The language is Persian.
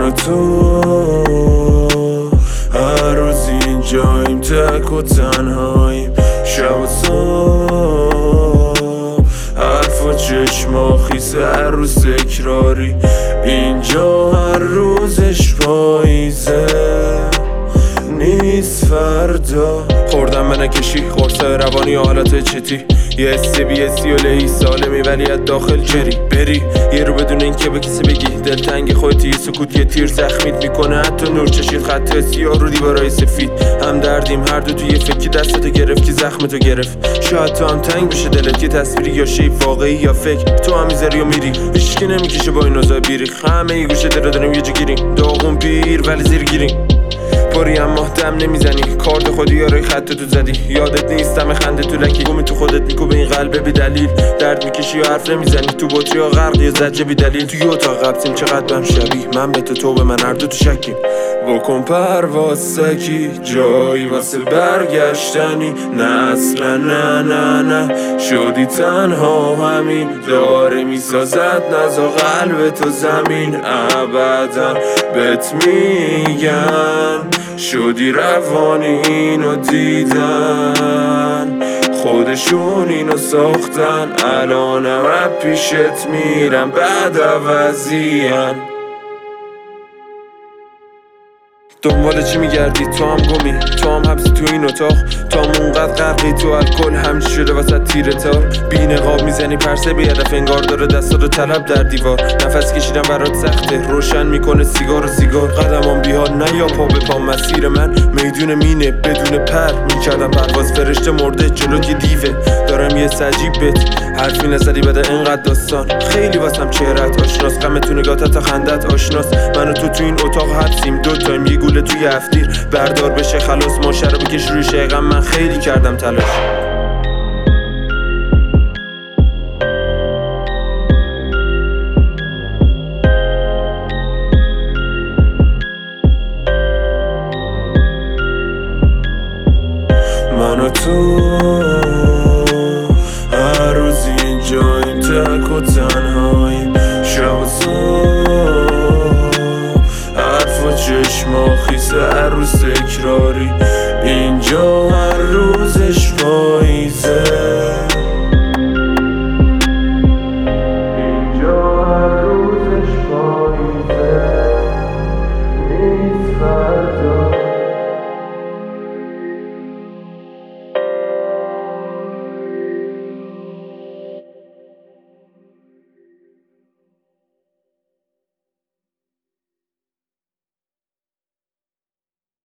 و تو هر روز اینجاییم، تک و تنهاییم، شب و صبح حرف و چشما خیسه، هر روز تکراری، اینجا هر روزش پاییزه نیست فردا. خوردم من کشی خورسای روانی و حالت چتی، یه SBSی و لهی سالمی ولی از داخل جری بری یه رو بدون این که به کسی بگی دلتنگ خودتی، یه سکوت یه تیر زخمیت میکنه، حتی نور چشید خط سیاه رو دیوارای سفید. هم دردیم هر دو توی فکری، دستتو گرفت که زخمتو گرفت. شاید تو هم تنگ بشه دلت، یه تصویری یا شیف واقعی یا فکر، تو هم میذاری و میری، هیچکی نمیکشه با این اوضاع بیریخ. همه ای گوشه دل داریم یه جا گیریم، داغون پیر ولی زیر گیریم، پاری اما دم نمیزنی، کارد خودی یارای خط تو زدی، یادت نیستم خنده تو لکی، گمی تو خودت میکوبه این قلب بی دلیل، درد میکشی و حرف نمیزنی، تو بطری ها غرق یا زجه بی دلیل، توی اتاق قبسیم چقدر بهم شبیه، من به تو به من هر دو تو شکیم. بکن پرواز سکی، جایی واسه برگشتنی، نه اصلا نه نه نه، شدی تنها همین داره میسازد نزا قلب تو زمین، ابدا بهت میگن شدی روانی اینو دیدن، خودشون اینو ساختن، الانم پیشت میرم بعد عوضیان. دنبال چی میگردی؟ تو هم گمی، تو هم حبسی تو این اتاق، تو هم اونقدر غرقی تو الکل، همچی شده وسط تیر تار، بی نقاب میزنی پرسه به هدف، انگار داره دستاتو طلب در دیوار، نفس کشیدن برات سخته، روشن میکنه سیگار و سیگار، قدمام بیحال نه یا پا به پا، مسیر من میدون مینه بدون پر، میکردم پرواز فرشته مرده جلو که دیوه، دارم یه سجیب بت، حرفی نزدی بده اینقدر داستان، خیلی واسم چهرت آشناس، غم تو نگاتت تا خندت آشناس، من و تو این اتاق حبسیم، دوتایم یه گوله توی هفتیر، بردار بشه خلاص، ماشه رو بکش روی شیقم، من خیلی کردم تلاش. من و تو هر روز اینجاییم، تک و تنهاییم، شب و صبح حرف و چشما خیسه، هر روز تکراری، اینجا هر روزش پاییزه.